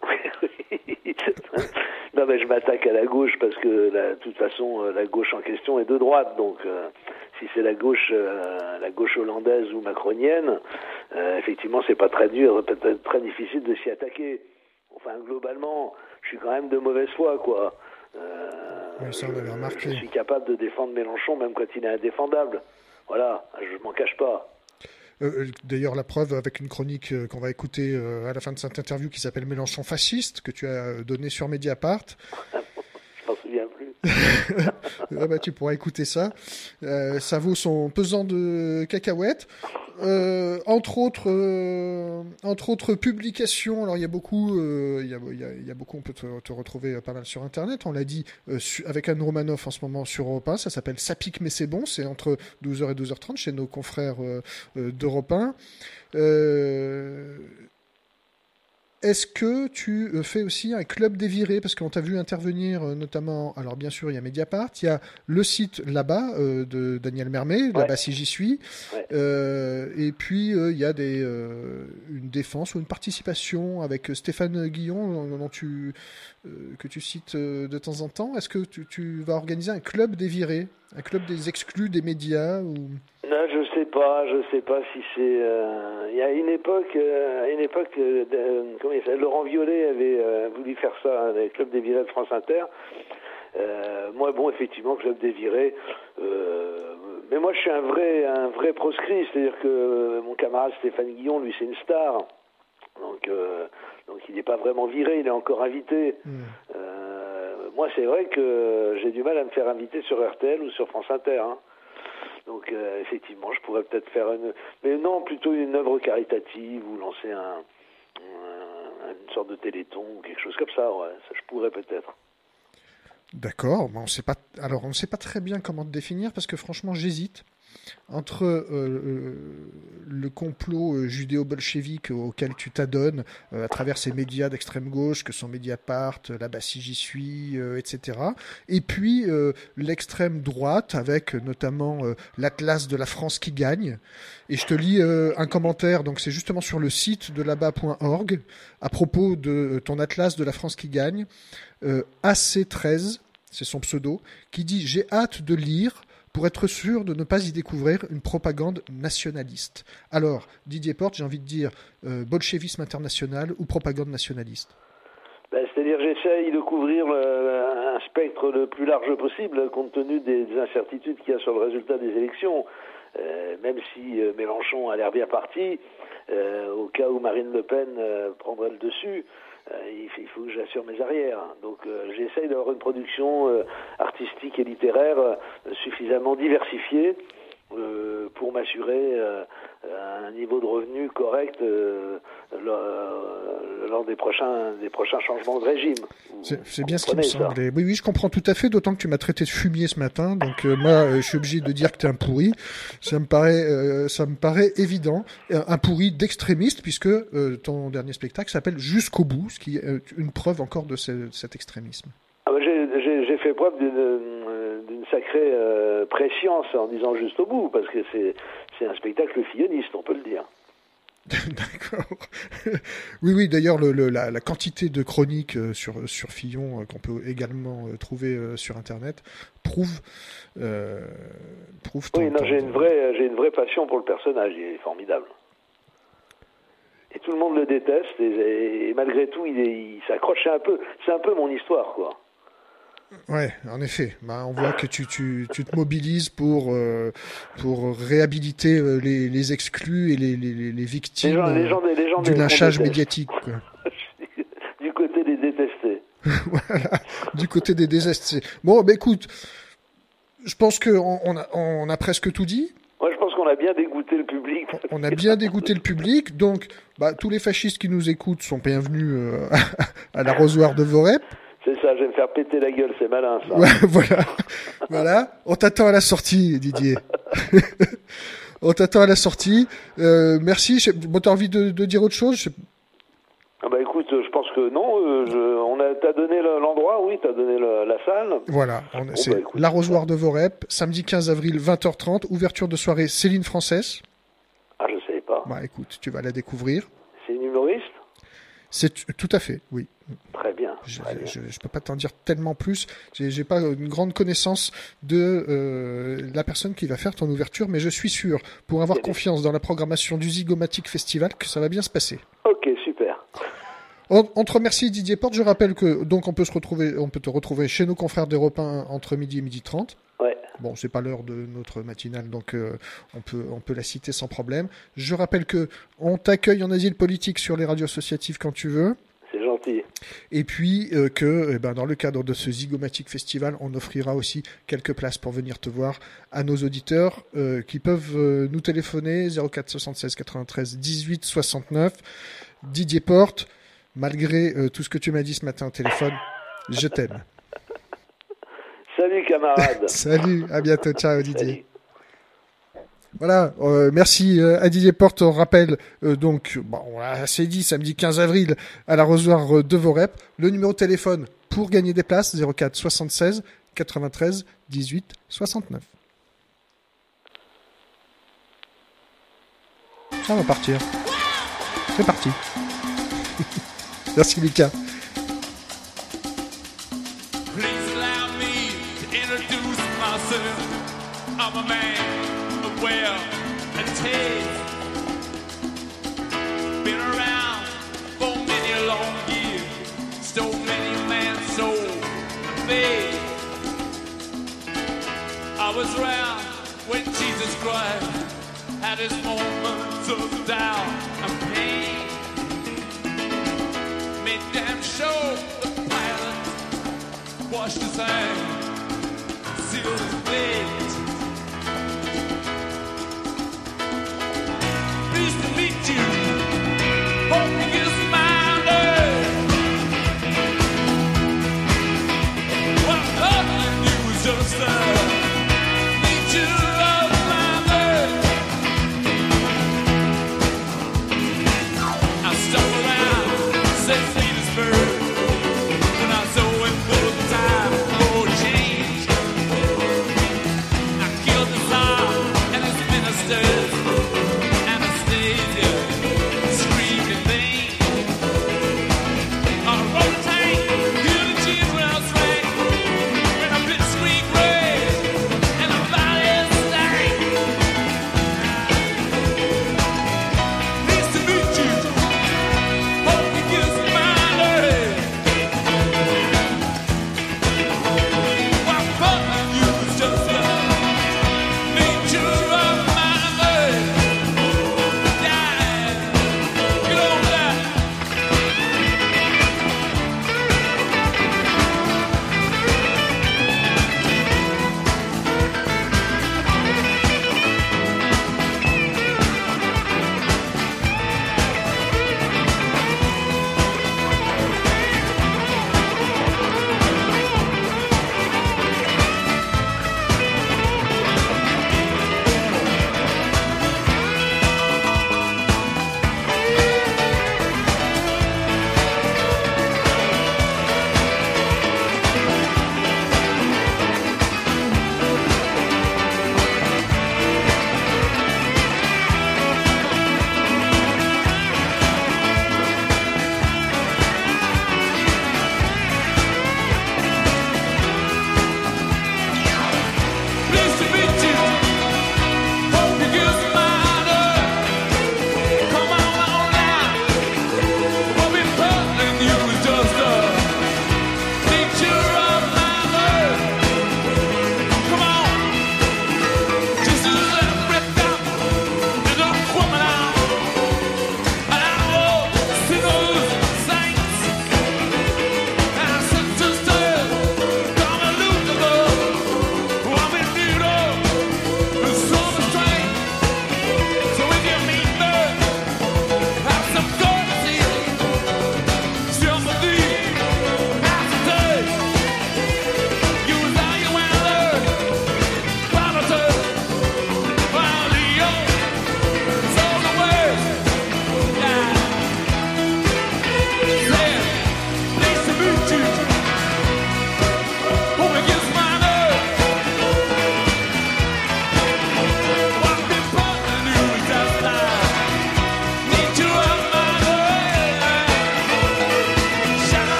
Non mais je m'attaque à la gauche parce que de toute façon la gauche en question est de droite, donc si c'est la gauche hollandaise ou macronienne, effectivement c'est pas très dur, peut-être très difficile de s'y attaquer. Enfin globalement, je suis quand même de mauvaise foi quoi. Oui, ça on avait remarqué. Je suis capable de défendre Mélenchon même quand il est indéfendable. Voilà, je m'en cache pas. D'ailleurs, la preuve avec une chronique qu'on va écouter à la fin de cette interview qui s'appelle Mélenchon fasciste, que tu as donnée sur Mediapart. Je m'en souviens plus. Tu pourras écouter ça. Ça vaut son pesant de cacahuètes. Entre autres publications, alors il y a beaucoup, on peut te retrouver pas mal sur Internet. On l'a dit avec Anne Romanoff en ce moment sur Europe 1, ça s'appelle Ça pique mais c'est bon. C'est entre 12h et 12h30 chez nos confrères d'Europe 1. Est-ce que tu fais aussi un club des virés? Parce qu'on t'a vu intervenir notamment, alors bien sûr il y a Mediapart, il y a le site là-bas de Daniel Mermet, là-bas si j'y suis, et puis il y a une défense ou une participation avec Stéphane Guillon que tu cites de temps en temps. Est-ce que tu vas organiser un club des virés, un club des exclus des médias ou... Non, je sais pas si c'est. Il y a une époque, comment il s'appelle, Laurent Violet avait voulu faire ça, le club des virés de France Inter. Moi, bon, effectivement, club des virés. Mais moi, je suis un vrai proscrit, c'est-à-dire que mon camarade Stéphane Guillon, lui, c'est une star. Donc il n'est pas vraiment viré, il est encore invité. Moi, c'est vrai que j'ai du mal à me faire inviter sur RTL ou sur France Inter. Donc effectivement, je pourrais peut-être faire plutôt une œuvre caritative ou lancer une sorte de téléthon ou quelque chose comme ça. Ouais, ça je pourrais peut-être. D'accord. On ne sait pas très bien comment te définir parce que franchement, j'hésite entre le complot judéo-bolchevique auquel tu t'adonnes à travers ces médias d'extrême gauche que sont Mediapart, là-bas si j'y suis, etc. Et puis l'extrême droite avec notamment l'Atlas de la France qui gagne. Et je te lis un commentaire, donc c'est justement sur le site de là-bas.org à propos de ton Atlas de la France qui gagne. AC13, c'est son pseudo, qui dit « J'ai hâte de lire pour être sûr de ne pas y découvrir une propagande nationaliste. » Alors, Didier Porte, j'ai envie de dire bolchevisme international ou propagande nationaliste? C'est-à-dire j'essaye de couvrir un spectre le plus large possible compte tenu des incertitudes qu'il y a sur le résultat des élections. Même si Mélenchon a l'air bien parti, au cas où Marine Le Pen prendrait le dessus, il faut que j'assure mes arrières. Donc j'essaye d'avoir une production artistique et littéraire suffisamment diversifiée pour m'assurer un niveau de revenu correct lors des prochains changements de régime. C'est bien ce qui me semblait. Oui, je comprends tout à fait, d'autant que tu m'as traité de fumier ce matin, donc moi, je suis obligé de dire que t'es un pourri. Ça me paraît évident. Un pourri d'extrémiste, puisque ton dernier spectacle s'appelle Jusqu'au bout, ce qui est une preuve encore de cet extrémisme. Ah bah j'ai fait preuve d'une sacrée prescience en disant Juste au bout, parce que c'est un spectacle filloniste, on peut le dire. D'accord. Oui, d'ailleurs, la quantité de chroniques sur Fillon qu'on peut également trouver sur Internet prouve Oui, non, j'ai une vraie passion pour le personnage, il est formidable. Et tout le monde le déteste, et malgré tout, il s'accroche un peu. C'est un peu mon histoire, quoi. Ouais, en effet. On voit que tu te mobilises pour réhabiliter les exclus et les victimes du lynchage médiatique. Quoi. Du côté des détestés. Voilà, du côté des détestés. Bon, écoute, je pense qu'on a presque tout dit. Ouais, je pense qu'on a bien dégoûté le public. On a bien dégoûté le public, donc tous les fascistes qui nous écoutent sont bienvenus à l'arrosoir de Vorep. C'est ça, je vais me faire péter la gueule, c'est malin ça. Ouais, voilà. On t'attend à la sortie, Didier. On t'attend à la sortie. Merci. T'as envie de dire autre chose? Ah bah écoute, je pense que non. T'as donné l'endroit, oui, t'as donné la salle. Voilà, c'est l'arrosoir de Vorep, samedi 15 avril, 20h30, ouverture de soirée Céline Frances. Ah, je savais pas. Écoute, tu vas la découvrir. C'est une humoriste? C'est tout à fait, oui. Très bien. Je peux pas t'en dire tellement plus. J'ai pas une grande connaissance de la personne qui va faire ton ouverture, mais je suis sûr, pour avoir confiance dans la programmation du Zygomatic Festival, que ça va bien se passer. Ok, super. On te remercie, Didier Porte. Je rappelle que donc on peut te retrouver chez nos confrères d'Europe 1 entre midi et midi 30. Ouais. Bon, c'est pas l'heure de notre matinale, donc on peut la citer sans problème. Je rappelle que on t'accueille en asile politique sur les radios associatives quand tu veux. C'est gentil. Et puis que dans le cadre de ce Zygomatic Festival, on offrira aussi quelques places pour venir te voir à nos auditeurs qui peuvent nous téléphoner 04 76 93 18 69. Didier Porte, malgré tout ce que tu m'as dit ce matin au téléphone, je t'aime. Salut camarade. Salut, à bientôt, ciao Didier. Salut. Voilà, merci à Didier Porte. On rappelle on l'a assez dit, samedi 15 avril à l'arrosoir de Vorep. Le numéro de téléphone pour gagner des places 04 76 93 18 69. Ça va partir. C'est parti. Merci Lucas. I'm a man of wear and tear. Been around for many a long year. Stole many a man's soul and faith. I was around when Jesus Christ had his moments of doubt and pain. Made damn sure the pilot washed his hands, sealed his fate. Pleased to meet you. Hope you get smiling. What nothing you was just need you love smiling. I stuck around St. Petersburg when I saw him for the time for change.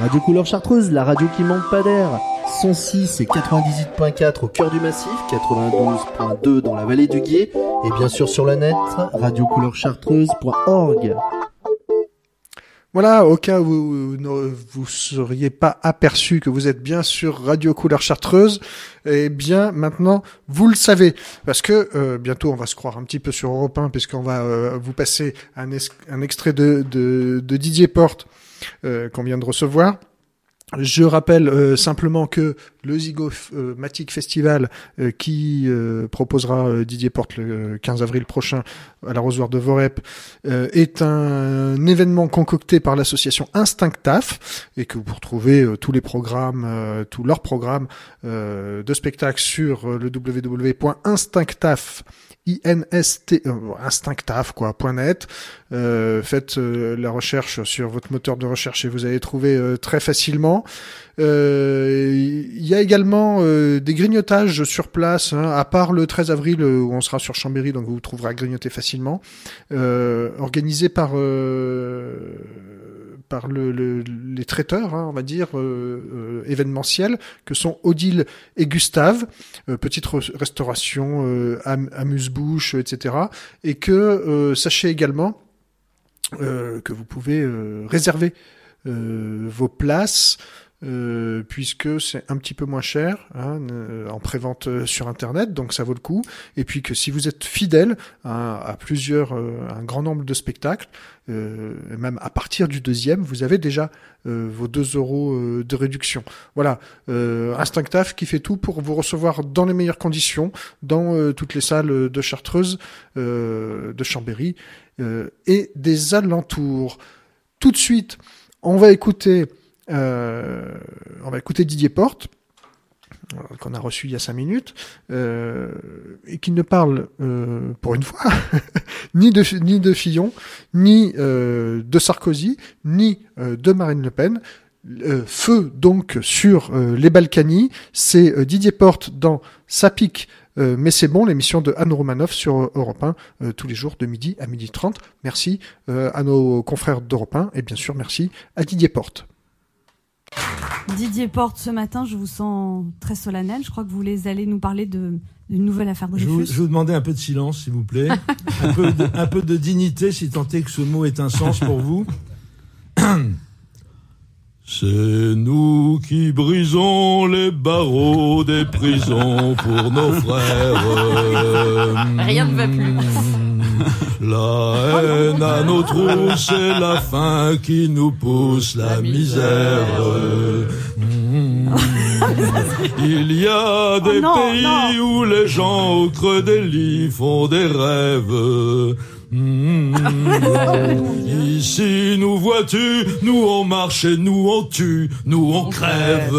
Radio Couleur Chartreuse, la radio qui manque pas d'air. 106 et 98.4 au cœur du massif, 92.2 dans la vallée du Guiers, et bien sûr sur le net, radiocouleurchartreuse.org. Voilà, au cas où vous ne seriez pas aperçu que vous êtes bien sur Radio Couleur Chartreuse, eh bien maintenant vous le savez, parce que bientôt on va se croire un petit peu sur Europe 1, puisqu'on va vous passer un extrait de Didier Porte qu'on vient de recevoir. Je rappelle simplement que le Zygomatic Festival qui proposera Didier Porte le 15 avril prochain à l'arrosoir de Vorep est un événement concocté par l'association Instinctaf et que vous retrouvez tous les programmes, tous leurs programmes de spectacles sur le www.instinctaf.net. Faites la recherche sur votre moteur de recherche et vous allez trouver très facilement. Il y a également des grignotages sur place, hein, à part le 13 avril où on sera sur Chambéry, donc vous trouverez à grignoter facilement, organisés par les traiteurs, hein, on va dire, événementiels, que sont Odile et Gustave, petite restauration, amuse-bouche, etc. Et que, sachez également que vous pouvez réserver vos places, puisque c'est un petit peu moins cher, hein, en prévente sur Internet, donc ça vaut le coup. Et puis que si vous êtes fidèle à un grand nombre de spectacles, même à partir du deuxième, vous avez déjà vos 2 € de réduction. Voilà, Instinctaf qui fait tout pour vous recevoir dans les meilleures conditions, dans toutes les salles de Chartreuse, de Chambéry et des alentours. Tout de suite, on va écouter Didier Porte, qu'on a reçu il y a 5 minutes, et qui ne parle, pour une fois, ni de Fillon, ni de Sarkozy, ni de Marine Le Pen. Feu donc sur les Balkany, c'est Didier Porte dans Ça pique, mais c'est bon, l'émission de Anne Romanoff sur Europe 1, tous les jours de midi à 12h30. Merci à nos confrères d'Europe 1, et bien sûr merci à Didier Porte. Didier Porte, ce matin, je vous sens très solennel. Je crois que vous allez nous parler d'une nouvelle affaire Dreyfus. Je vous demandais un peu de silence, s'il vous plaît. un peu de dignité, si tant est que ce mot ait un sens pour vous. C'est nous qui brisons les barreaux des prisons pour nos frères. Rien ne va plus. La haine à nos trous, c'est la faim qui nous pousse la misère. Il y a des pays où les gens au creux des lits font des rêves. Ici, nous vois-tu, nous on marche et nous on tue, nous on crève.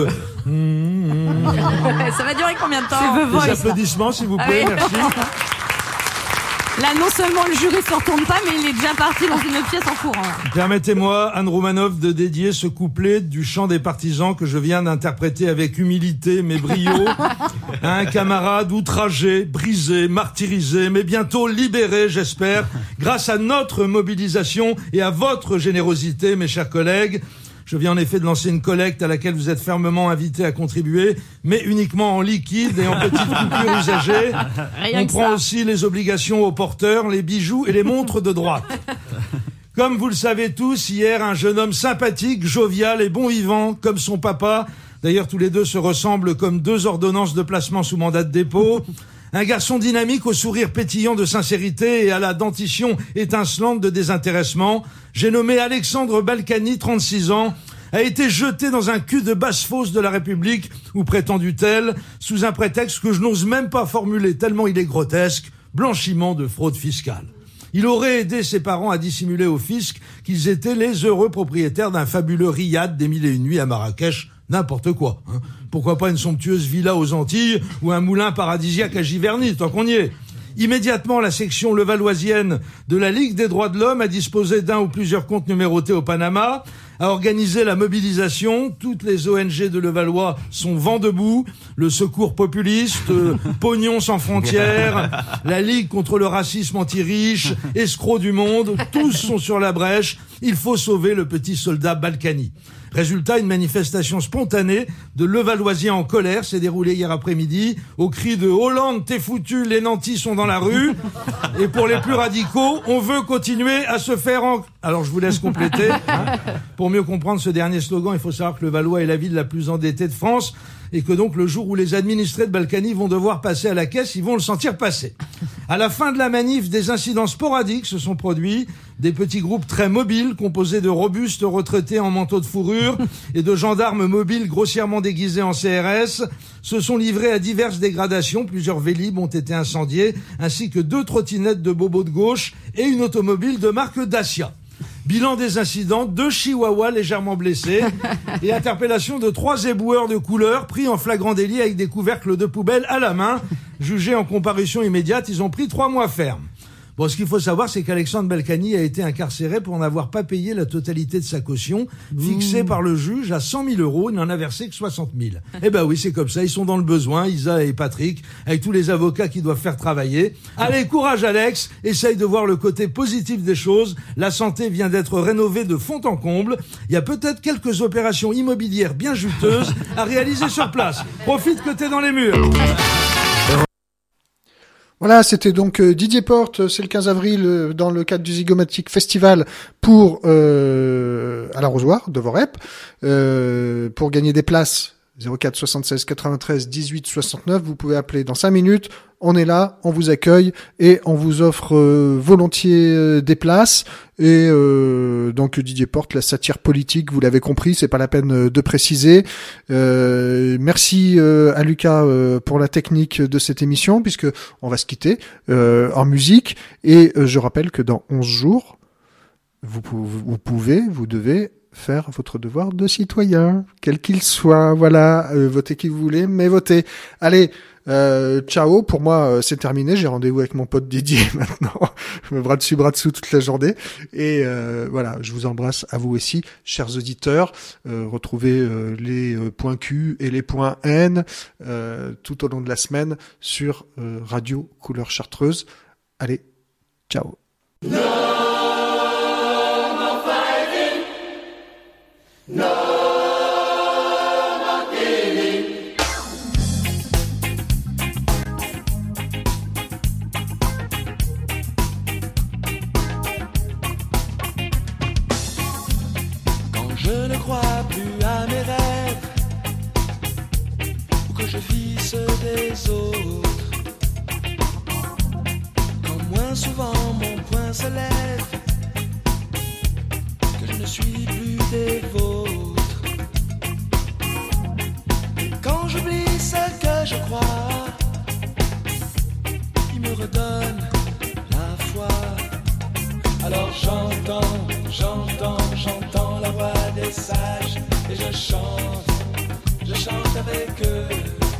Ça va durer combien de temps? Des applaudissements, s'il vous plaît, merci. Là, non seulement le jury se retourne pas, mais il est déjà parti dans une pièce en courant. Permettez-moi, Anne Romanoff, de dédier ce couplet du chant des partisans que je viens d'interpréter avec humilité mais brio à un camarade outragé, brisé, martyrisé, mais bientôt libéré, j'espère, grâce à notre mobilisation et à votre générosité, mes chers collègues. Je viens en effet de lancer une collecte à laquelle vous êtes fermement invités à contribuer, mais uniquement en liquide et en petites coupures usagées. On prend aussi les obligations aux porteurs, les bijoux et les montres de droite. Comme vous le savez tous, hier, un jeune homme sympathique, jovial et bon vivant, comme son papa. D'ailleurs, tous les deux se ressemblent comme 2 ordonnances de placement sous mandat de dépôt. Un garçon dynamique au sourire pétillant de sincérité et à la dentition étincelante de désintéressement. J'ai nommé Alexandre Balkany, 36 ans, a été jeté dans un cul de basse-fosse de la République, ou prétendu-elle, sous un prétexte que je n'ose même pas formuler tellement il est grotesque, blanchiment de fraude fiscale. Il aurait aidé ses parents à dissimuler au fisc qu'ils étaient les heureux propriétaires d'un fabuleux riad des 1001 nuits à Marrakech, n'importe quoi, hein. Pourquoi pas une somptueuse villa aux Antilles ou un moulin paradisiaque à Giverny, tant qu'on y est. Immédiatement, la section levalloisienne de la Ligue des droits de l'homme a disposé d'un ou plusieurs comptes numérotés au Panama, a organisé la mobilisation. Toutes les ONG de Levallois sont vent debout. Le Secours populiste, Pognon sans frontières, la Ligue contre le racisme anti-riche, Escrocs du monde, tous sont sur la brèche. Il faut sauver le petit soldat Balkany. Résultat, une manifestation spontanée de Levalloisiens en colère s'est déroulée hier après-midi au cri de « Hollande, t'es foutu, les nantis sont dans la rue ». Et pour les plus radicaux, on veut continuer à se faire en... Alors je vous laisse compléter. Pour mieux comprendre ce dernier slogan, il faut savoir que le Valois est la ville la plus endettée de France et que donc le jour où les administrés de Balkany vont devoir passer à la caisse, ils vont le sentir passer. À la fin de la manif, des incidents sporadiques se sont produits. Des petits groupes très mobiles, composés de robustes retraités en manteau de fourrure et de gendarmes mobiles grossièrement déguisés en CRS, se sont livrés à diverses dégradations. Plusieurs Vélib ont été incendiés, ainsi que 2 trottinettes de bobos de gauche et une automobile de marque Dacia. Bilan des incidents, 2 chihuahuas légèrement blessés et interpellation de 3 éboueurs de couleur pris en flagrant délit avec des couvercles de poubelle à la main. Jugés en comparution immédiate, ils ont pris 3 mois ferme. Bon, ce qu'il faut savoir, c'est qu'Alexandre Balkany a été incarcéré pour n'avoir pas payé la totalité de sa caution, fixée par le juge à 100 000 €. Il n'en a versé que 60 000. Eh ben oui, c'est comme ça. Ils sont dans le besoin, Isa et Patrick, avec tous les avocats qui doivent faire travailler. Allez, courage Alex. Essaye de voir le côté positif des choses. La santé vient d'être rénovée de fond en comble. Il y a peut-être quelques opérations immobilières bien juteuses à réaliser sur place. Profite que t'es dans les murs. Voilà, c'était donc Didier Porte, c'est le 15 avril dans le cadre du Zygomatic Festival pour à l'Arrosoir de Vorep. Pour gagner des places, 04 76 93 18 69, vous pouvez appeler dans 5 minutes. On est là, on vous accueille et on vous offre volontiers des places. Et donc Didier Porte, la satire politique, vous l'avez compris, c'est pas la peine de préciser. Merci à Lucas pour la technique de cette émission, puisque on va se quitter en musique. Et je rappelle que dans 11 jours, vous devez faire votre devoir de citoyen, quel qu'il soit. Voilà, votez qui vous voulez, mais votez. Allez, ciao, pour moi c'est terminé, j'ai rendez-vous avec mon pote Didier maintenant, bras dessus bras dessous toute la journée, et voilà, je vous embrasse à vous aussi, chers auditeurs. Retrouvez les points Q et les points N tout au long de la semaine sur Radio Couleur Chartreuse. Allez, ciao. Je ne crois plus à mes rêves, ou que je vis ceux des autres. Quand moins souvent mon poing se lève, que je ne suis plus des vôtres. Et quand j'oublie ce que je crois, il me redonne la foi. Alors j'entends la voix des sages et je chante avec eux.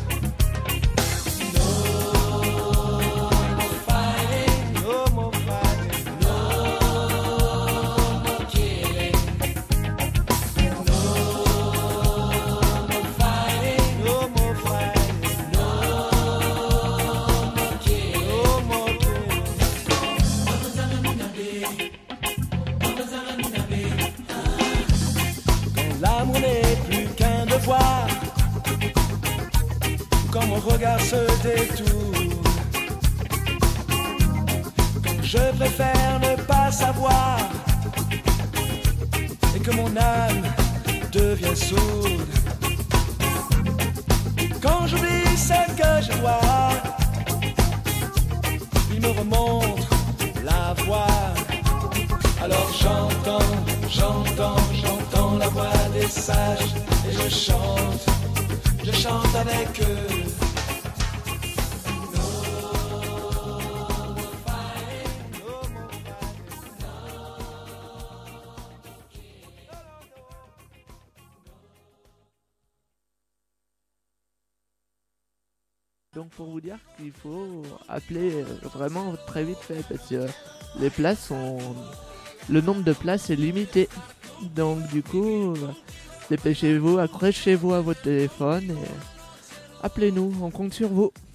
Quand mon regard se détourne, quand je préfère ne pas savoir et que mon âme devient sourde, quand j'oublie ce que je vois, il me remonte la voix. Alors j'entends la voix des sages et je chante avec eux. Donc pour vous dire qu'il faut appeler vraiment très vite fait parce que les places sont... Le nombre de places est limité. Donc du coup, dépêchez-vous, accrochez-vous à votre téléphone et appelez-nous, on compte sur vous.